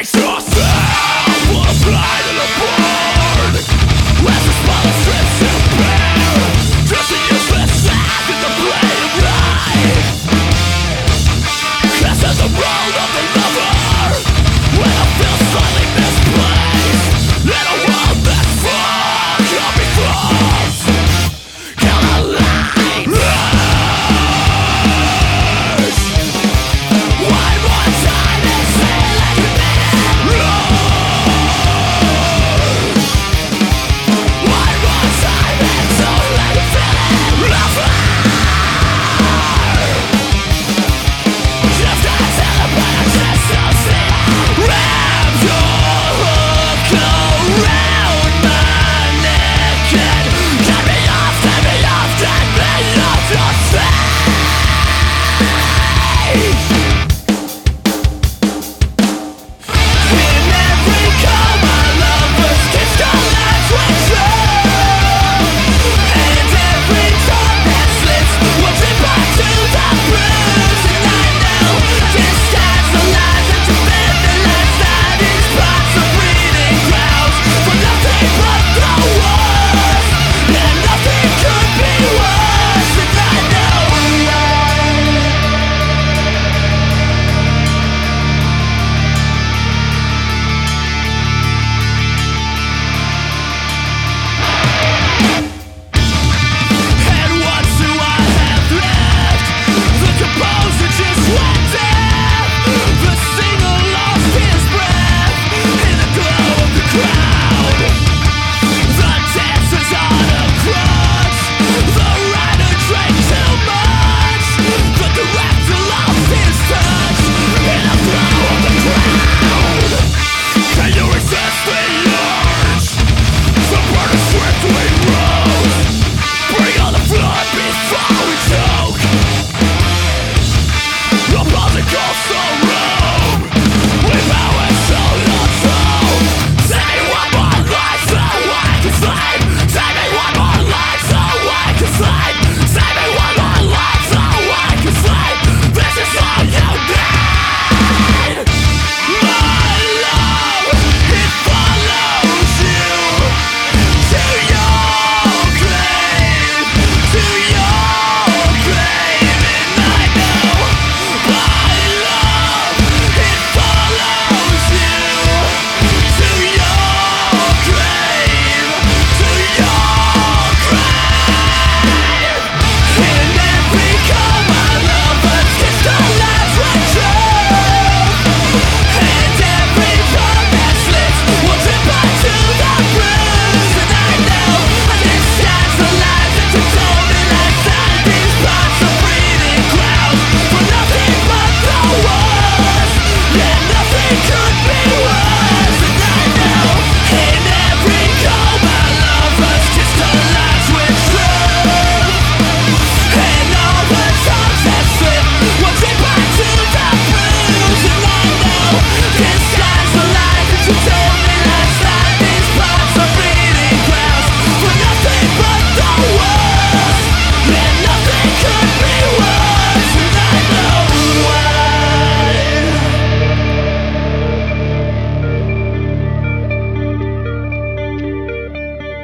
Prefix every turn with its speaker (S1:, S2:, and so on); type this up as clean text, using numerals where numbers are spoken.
S1: Face yourself, put a blind in the board. As the smallest strips you bear, just a useless act in the blade of life. Cast at the road of the lover, when I feel slightly misplaced, in a world that's full of becomes kill a light. One more time and say it like you mean it. One more time and tell it like you feel it. Just gotta tell it, but I just don't see it. Wrap your hook around.